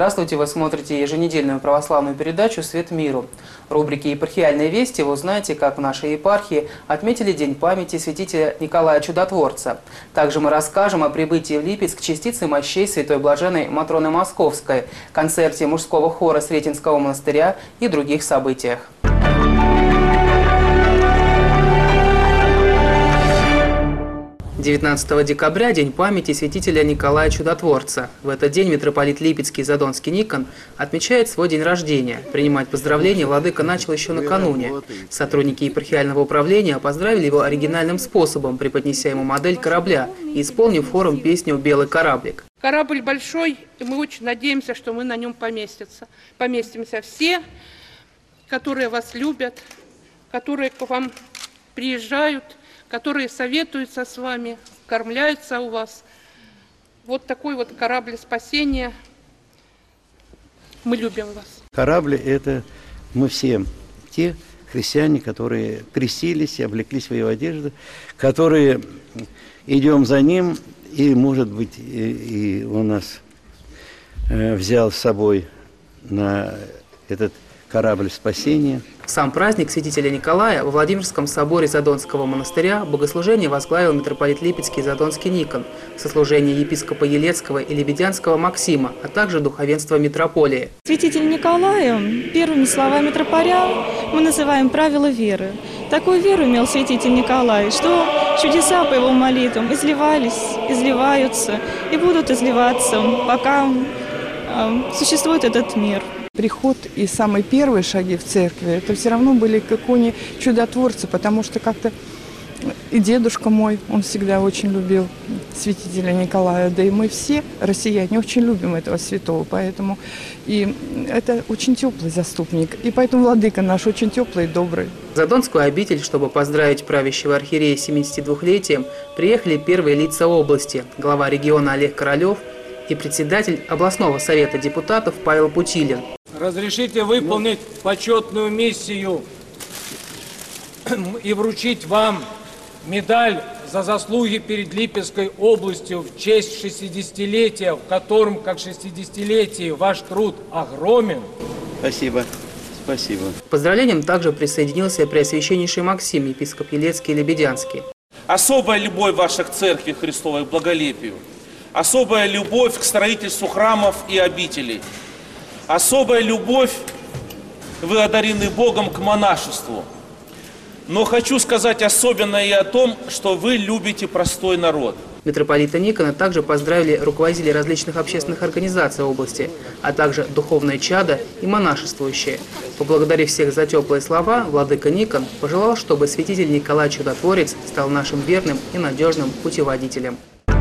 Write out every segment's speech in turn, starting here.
Здравствуйте, вы смотрите еженедельную православную передачу «Свет миру». В рубрике «Епархиальные вести» вы узнаете, как в нашей епархии отметили День памяти святителя Николая Чудотворца. Также мы расскажем о прибытии в Липецк частицы мощей святой блаженной Матроны Московской, концерте мужского хора Сретенского монастыря и других событиях. 19 декабря – День памяти святителя Николая Чудотворца. В этот день митрополит Липецкий и Задонский Никон отмечает свой день рождения. Принимать поздравления владыка начал еще накануне. Сотрудники епархиального управления поздравили его оригинальным способом, преподнеся ему модель корабля и исполнив хором песню «Белый кораблик». Корабль большой, и мы очень надеемся, что мы на нем поместимся все, которые вас любят, которые к вам приезжают, которые советуются с вами, кормляются у вас. Вот такой вот корабль спасения. Мы любим вас. Корабли – это мы все, те христиане, которые крестились и облекли свою одежду, которые идем за ним, и, может быть, и он нас взял с собой на этот корабль спасения. В сам праздник святителя Николая во Владимирском соборе Задонского монастыря богослужение возглавил митрополит Липецкий и Задонский Никон, сослужение епископа Елецкого и Лебедянского Максима, а также духовенство митрополии. Святитель Николая первыми словами тропаря мы называем правила веры. Такую веру имел святитель Николай, что чудеса по его молитвам изливаются и будут изливаться, пока существует этот мир. Приход и самые первые шаги в церкви, это все равно были как они чудотворцы, потому что как-то и дедушка мой, он всегда очень любил святителя Николая, да и мы все, россияне, очень любим этого святого, поэтому и это очень теплый заступник, и поэтому владыка наш очень теплый и добрый. В Задонскую обитель, чтобы поздравить правящего архиерея с 72-летием, приехали первые лица области, глава региона Олег Королев и председатель областного совета депутатов Павел Путилин. Разрешите выполнить почетную миссию и вручить вам медаль за заслуги перед Липецкой областью в честь 60-летия, в котором, как 60-летие, ваш труд огромен. Спасибо. Спасибо. К поздравлениям также присоединился преосвященнейший Максим, епископ Елецкий и Лебедянский. Особая любовь ваша к Церкви Христовой, к благолепию. Особая любовь к строительству храмов и обителей. Особая любовь, вы одарены Богом к монашеству. Но хочу сказать особенно и о том, что вы любите простой народ. Митрополита Никона также поздравили руководители различных общественных организаций области, а также духовное чадо и монашествующие. Поблагодарив всех за теплые слова, владыка Никон пожелал, чтобы святитель Николай Чудотворец стал нашим верным и надежным путеводителем.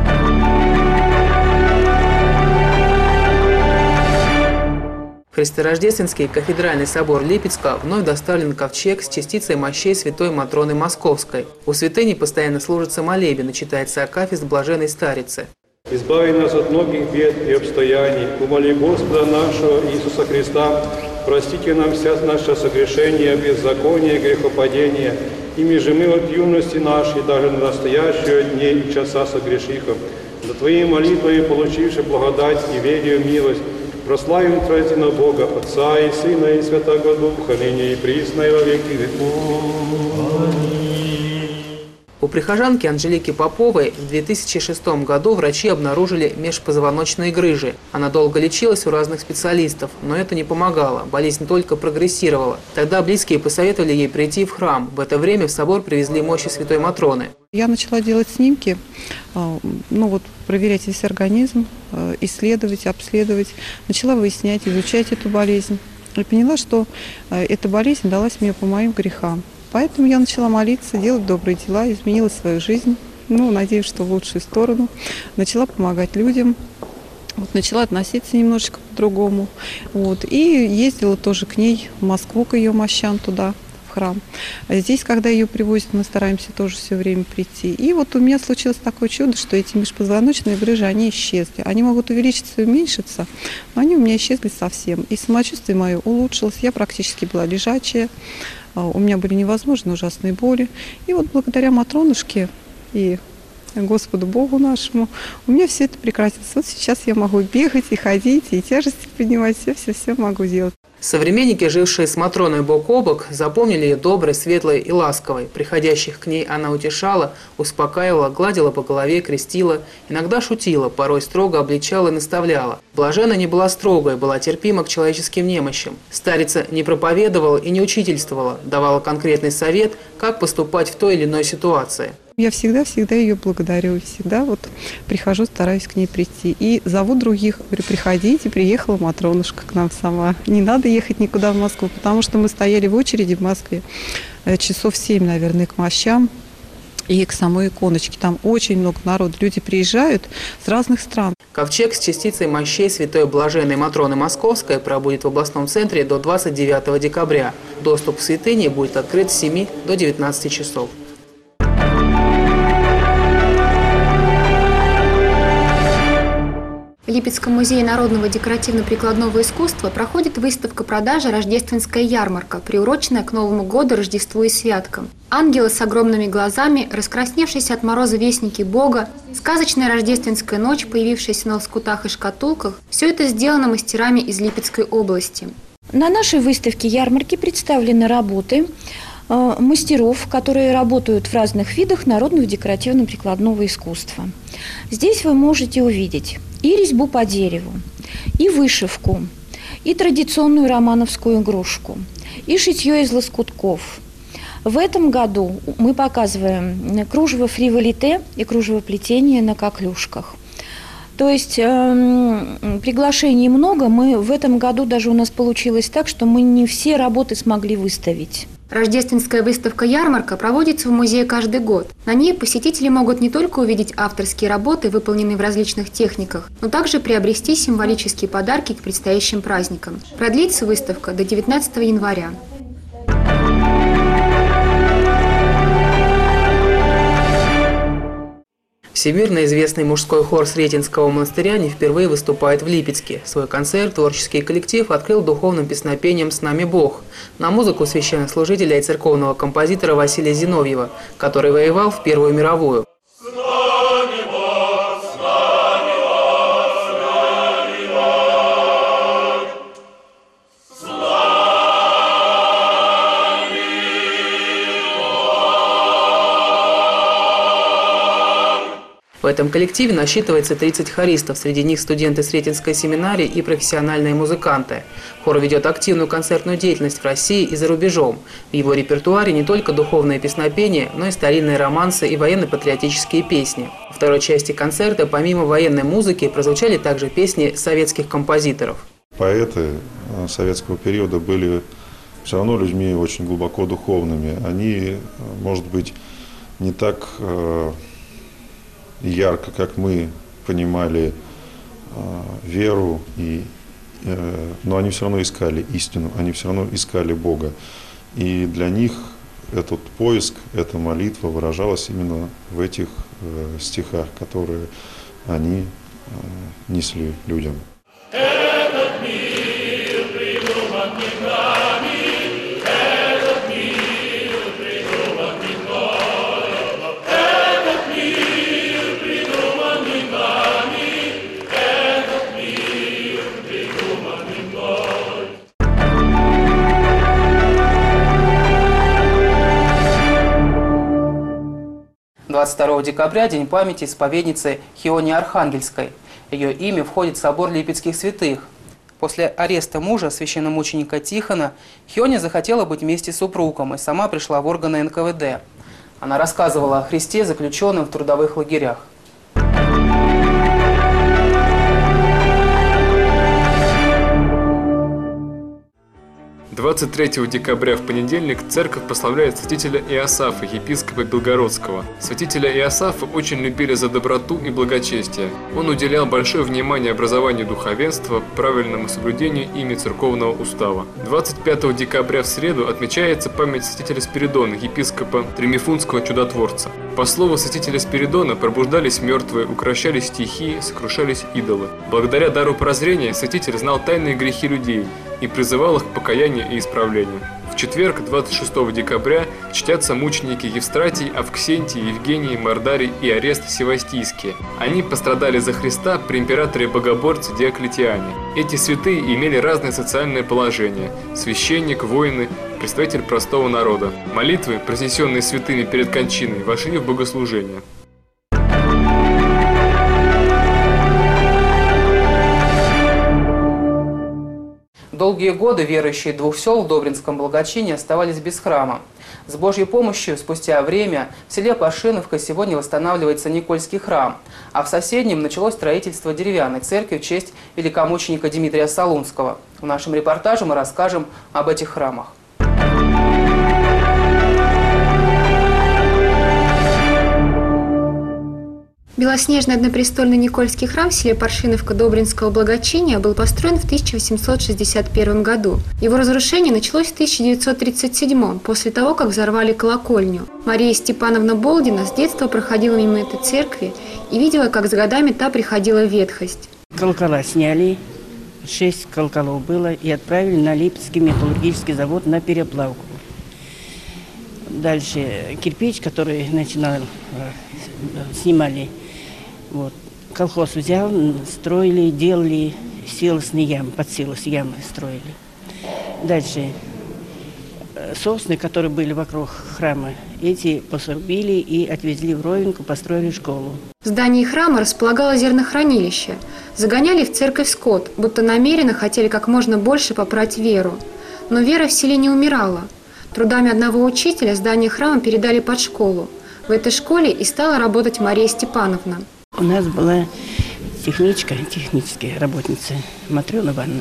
В Христорождественский кафедральный собор Липецка вновь доставлен ковчег с частицей мощей святой Матроны Московской. У святыни постоянно служится молебен и читается акафист блаженной старицы. «Избави нас от многих бед и обстояний, умоли Господа нашего Иисуса Христа, простите нам вся наши согрешения, беззакония, грехопадения, ими же мы от юности нашей, даже на настоящие дни и часа согрешихом, за Твоей молитвой, получивши благодать и верию милость, прославим Троицына Бога, Отца и Сына и Святого Духа, ныне и присно и во веки веков. У прихожанки Анжелики Поповой в 2006 году врачи обнаружили межпозвоночные грыжи. Она долго лечилась у разных специалистов, но это не помогало, болезнь только прогрессировала. Тогда близкие посоветовали ей прийти в храм. В это время в собор привезли мощи святой Матроны. Я начала делать снимки, проверять весь организм, исследовать, обследовать. Начала выяснять, изучать эту болезнь. И поняла, что эта болезнь далась мне по моим грехам. Поэтому я начала молиться, делать добрые дела, изменила свою жизнь. Надеюсь, что в лучшую сторону. Начала помогать людям, начала относиться немножечко по-другому. И ездила тоже к ней в Москву, к ее мощам туда. Храм. А здесь, когда ее привозят, мы стараемся тоже все время прийти. И у меня случилось такое чудо, что эти межпозвоночные грыжи, они исчезли. Они могут увеличиться и уменьшиться, но они у меня исчезли совсем. И самочувствие мое улучшилось, я практически была лежачая, у меня были невозможные ужасные боли. И благодаря Матронушке и Господу Богу нашему, у меня все это прекратилось. Вот сейчас я могу бегать и ходить, и тяжести поднимать, все могу делать. Современники, жившие с Матроной бок о бок, запомнили ее доброй, светлой и ласковой. Приходящих к ней она утешала, успокаивала, гладила по голове, крестила, иногда шутила, порой строго обличала и наставляла. Блажена не была строгой, была терпима к человеческим немощам. Старица не проповедовала и не учительствовала, давала конкретный совет, как поступать в той или иной ситуации. Я всегда ее благодарю, всегда вот прихожу, стараюсь к ней прийти. И зову других, говорю, приходите, приехала Матронушка к нам сама. Не надо ехать никуда в Москву, потому что мы стояли в очереди в Москве часов 7, наверное, к мощам и к самой иконочке. Там очень много народу, люди приезжают с разных стран. Ковчег с частицей мощей святой блаженной Матроны Московской пробудет в областном центре до 29 декабря. Доступ к святыне будет открыт с 7 до 19 часов. В Липецком музее народного декоративно-прикладного искусства проходит выставка-продажа «Рождественская ярмарка», приуроченная к Новому году, Рождеству и святкам. Ангелы с огромными глазами, раскрасневшиеся от мороза вестники Бога, сказочная рождественская ночь, появившаяся на лоскутах и шкатулках – все это сделано мастерами из Липецкой области. На нашей выставке ярмарки представлены работы мастеров, которые работают в разных видах народного декоративно-прикладного искусства. Здесь вы можете увидеть и резьбу по дереву, и вышивку, и традиционную романовскую игрушку, и шитье из лоскутков. В этом году мы показываем кружево фриволите и кружевоплетение на коклюшках. То есть приглашений много. Мы в этом году даже у нас получилось так, что мы не все работы смогли выставить. Рождественская выставка-ярмарка проводится в музее каждый год. На ней посетители могут не только увидеть авторские работы, выполненные в различных техниках, но также приобрести символические подарки к предстоящим праздникам. Продлится выставка до 19 января. Всемирно известный мужской хор Сретенского монастыря не впервые выступает в Липецке. Свой концерт творческий коллектив открыл духовным песнопением «С нами Бог» на музыку священнослужителя и церковного композитора Василия Зиновьева, который воевал в Первую мировую. В этом коллективе насчитывается 30 хористов, среди них студенты Сретенской семинарии и профессиональные музыканты. Хор ведет активную концертную деятельность в России и за рубежом. В его репертуаре не только духовное песнопение, но и старинные романсы и военно-патриотические песни. Во второй части концерта, помимо военной музыки, прозвучали также песни советских композиторов. Поэты советского периода были все равно людьми очень глубоко духовными. Они, может быть, не так ярко, как мы понимали веру, но они все равно искали истину, они все равно искали Бога. И для них этот поиск, эта молитва выражалась именно в этих стихах, которые они несли людям. – 22 декабря – День памяти исповедницы Хионии Архангельской. Ее имя входит в собор Липецких святых. После ареста мужа, священномученика Тихона, Хиония захотела быть вместе с супругом и сама пришла в органы НКВД. Она рассказывала о Христе заключенным в трудовых лагерях. 23 декабря в понедельник церковь прославляет святителя Иосафа, епископа Белгородского. Святителя Иосафа очень любили за доброту и благочестие. Он уделял большое внимание образованию духовенства, правильному соблюдению ими церковного устава. 25 декабря в среду отмечается память святителя Спиридона, епископа Тремифунского чудотворца. По слову святителя Спиридона, пробуждались мертвые, укрощались стихии, сокрушались идолы. Благодаря дару прозрения святитель знал тайные грехи людей и призывал их к покаянию и исправлению. В четверг, 26 декабря, чтятся мученики Евстратий, Авксентий, Евгений, Мордарий и Арест Севастийские. Они пострадали за Христа при императоре-богоборце Диоклетиане. Эти святые имели разное социальное положение – священник, воины, представитель простого народа. Молитвы, произнесенные святыми перед кончиной, вошли в богослужение. Долгие годы верующие двух сел в Добринском благочинии оставались без храма. С Божьей помощью спустя время в селе Пашиновка сегодня восстанавливается Никольский храм, а в соседнем началось строительство деревянной церкви в честь великомученика Дмитрия Солунского. В нашем репортаже мы расскажем об этих храмах. Белоснежный однопрестольный Никольский храм в селе Паршиновка Добринского благочиния был построен в 1861 году. Его разрушение началось в 1937 после того, как взорвали колокольню. Мария Степановна Болдина с детства проходила мимо этой церкви и видела, как с годами та приходила в ветхость. Колокола сняли, 6 колоколов было, и отправили на Липецкий металлургический завод на переплавку. Дальше кирпич, который снимали, вот, колхоз взял, строили, делали силосные ямы, под силос ямы строили. Дальше сосны, которые были вокруг храма, эти посрубили и отвезли в Ровенку, построили школу. В здании храма располагалось зернохранилище. Загоняли в церковь скот, будто намеренно хотели как можно больше попрать веру. Но вера в селе не умирала. Трудами одного учителя здание храма передали под школу. В этой школе и стала работать Мария Степановна. У нас была техническая работница Матрена Ивановна.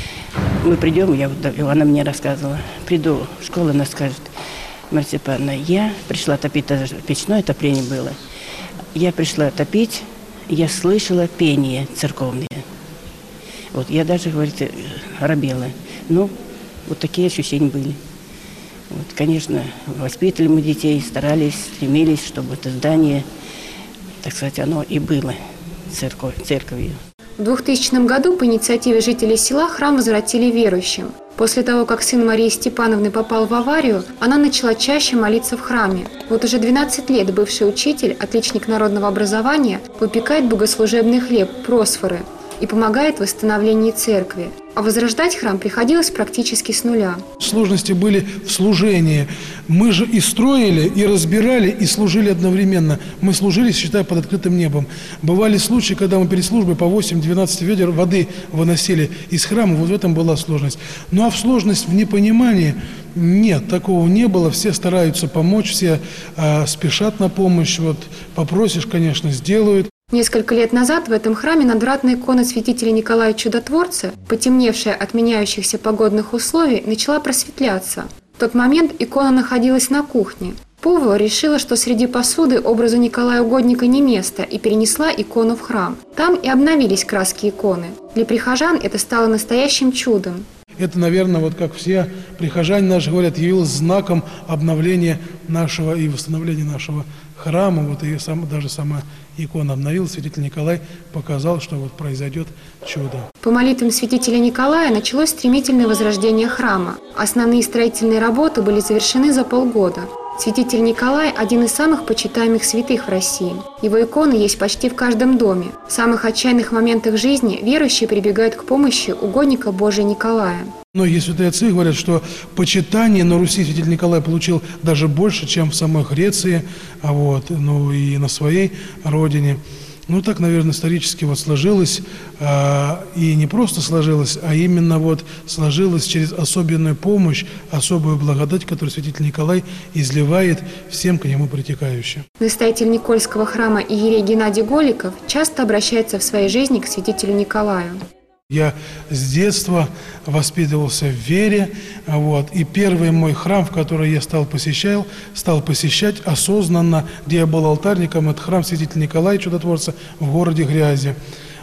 Мы придем, она мне рассказывала, приду в школу, она скажет: Мария Степановна, я пришла топить, печное отопление было. Я пришла топить, я слышала пение церковное. Вот, я даже, говорит, робела. Ну, вот такие ощущения были. Вот, конечно, воспитывали мы детей, старались, стремились, чтобы это здание, так сказать, оно и было церковью. В 2000 году по инициативе жителей села храм возвратили верующим. После того, как сын Марии Степановны попал в аварию, она начала чаще молиться в храме. Вот уже 12 лет бывший учитель, отличник народного образования, выпекает богослужебный хлеб, просфоры, и помогает в восстановлении церкви. А возрождать храм приходилось практически с нуля. Сложности были в служении. Мы же и строили, и разбирали, и служили одновременно. Мы служили, считая, под открытым небом. Бывали случаи, когда мы перед службой по 8-12 ведер воды выносили из храма. Вот в этом была сложность. Ну а в сложность в непонимании нет, такого не было. Все стараются помочь, все спешат на помощь. Вот попросишь, конечно, сделают. Несколько лет назад в этом храме надвратная икона святителя Николая Чудотворца, потемневшая от меняющихся погодных условий, начала просветляться. В тот момент икона находилась на кухне. Повар решила, что среди посуды образу Николая Угодника не место, и перенесла икону в храм. Там и обновились краски иконы. Для прихожан это стало настоящим чудом. Это, наверное, вот как все прихожане наши говорят, явилось знаком обновления нашего и восстановления нашего храма. Вот и даже сама икона обновилась. Святитель Николай показал, что вот произойдет чудо. По молитвам святителя Николая началось стремительное возрождение храма. Основные строительные работы были завершены за полгода. Святитель Николай – один из самых почитаемых святых в России. Его иконы есть почти в каждом доме. В самых отчаянных моментах жизни верующие прибегают к помощи угодника Божия Николая. Многие святые отцы говорят, что почитание на Руси святитель Николай получил даже больше, чем в самой Греции, и на своей родине. Ну, так, наверное, исторически вот сложилось, и не просто сложилось, а именно вот сложилось через особенную помощь, особую благодать, которую святитель Николай изливает всем к нему притекающим. Настоятель Никольского храма иерей Геннадий Голиков часто обращается в своей жизни к святителю Николаю. Я с детства воспитывался в вере, и первый мой храм, в который я стал посещать осознанно, где я был алтарником, это храм святителя Николая Чудотворца в городе Грязи.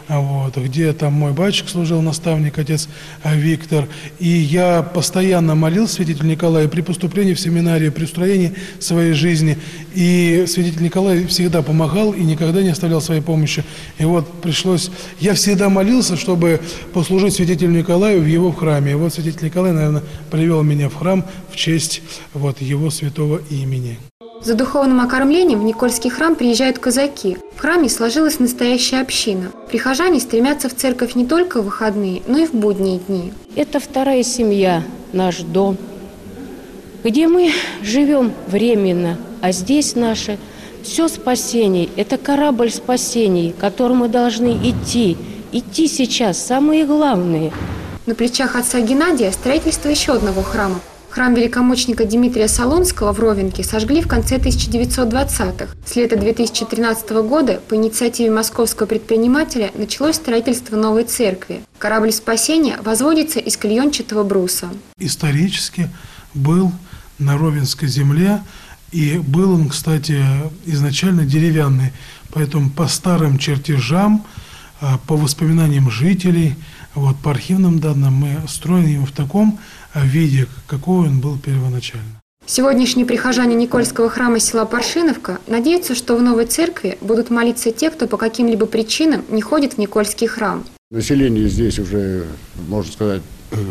вот, где там мой батюшка служил, наставник, отец Виктор. И я постоянно молился святителю Николаю при поступлении в семинарию, при устроении своей жизни. И святитель Николай всегда помогал и никогда не оставлял своей помощи. И вот пришлось... Я всегда молился, чтобы послужить святителю Николаю в его храме. И вот святитель Николай, наверное, привел меня в храм в честь вот его святого имени. За духовным окормлением в Никольский храм приезжают казаки. В храме сложилась настоящая община. Прихожане стремятся в церковь не только в выходные, но и в будние дни. Это вторая семья, наш дом, где мы живем временно, а здесь наше все спасение. Это корабль спасений, которым мы должны идти. Идти сейчас, самое главное. На плечах отца Геннадия строительство еще одного храма. Храм великомученика Дмитрия Солунского в Ровенке сожгли в конце 1920-х. С лета 2013 года по инициативе московского предпринимателя началось строительство новой церкви. Корабль спасения возводится из клеенчатого бруса. Исторически был на Ровенской земле, и был он, кстати, изначально деревянный. Поэтому по старым чертежам, по воспоминаниям жителей, вот, по архивным данным, мы строим его в таком виде, какой он был первоначально. Сегодняшние прихожане Никольского храма села Паршиновка надеются, что в новой церкви будут молиться те, кто по каким-либо причинам не ходит в Никольский храм. Население здесь уже, можно сказать,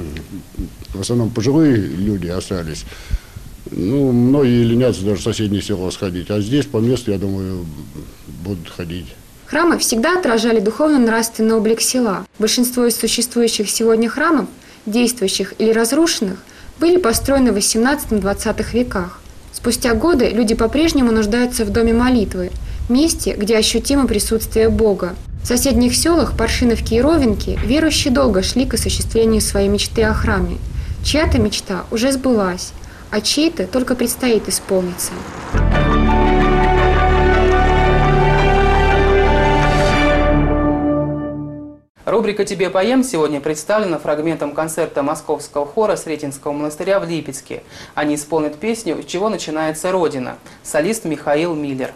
в основном пожилые люди остались. Ну, многие ленятся даже в соседние села сходить, а здесь по месту, я думаю, будут ходить. Храмы всегда отражали духовно-нравственный облик села. Большинство из существующих сегодня храмов, действующих или разрушенных, были построены в XVIII-XX веках. Спустя годы люди по-прежнему нуждаются в доме молитвы, месте, где ощутимо присутствие Бога. В соседних селах Паршиновки и Ровенки верующие долго шли к осуществлению своей мечты о храме. Чья-то мечта уже сбылась, а чьей-то только предстоит исполниться. Рубрика «Тебе поем» сегодня представлена фрагментом концерта московского хора Сретенского монастыря в Липецке. Они исполнят песню «С чего начинается Родина». Солист Михаил Миллер.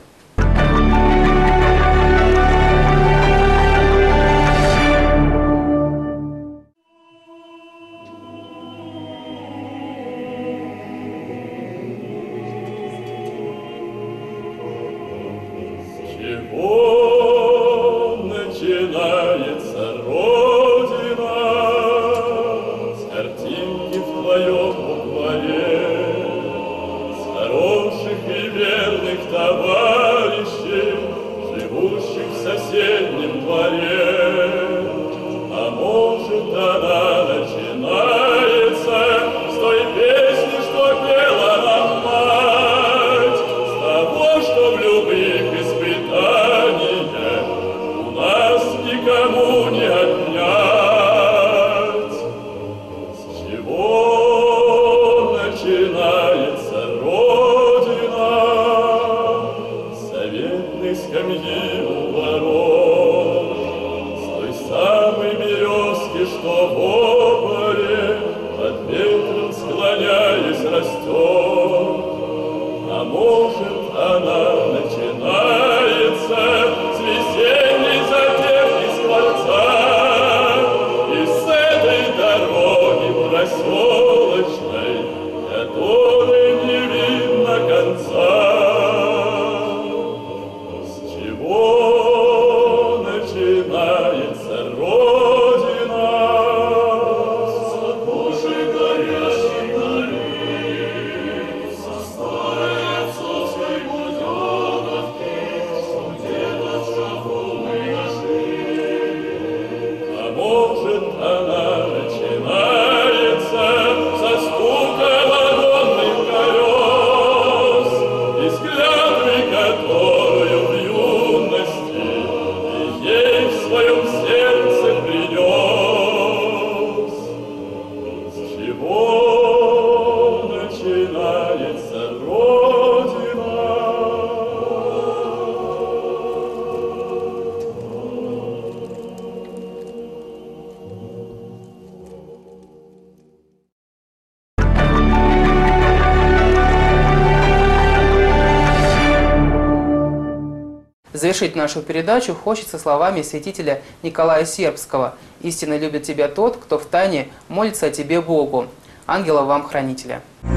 Завершить нашу передачу хочется словами святителя Николая Сербского. «Истинно любит тебя тот, кто втайне молится о тебе Богу. Ангела вам хранителя».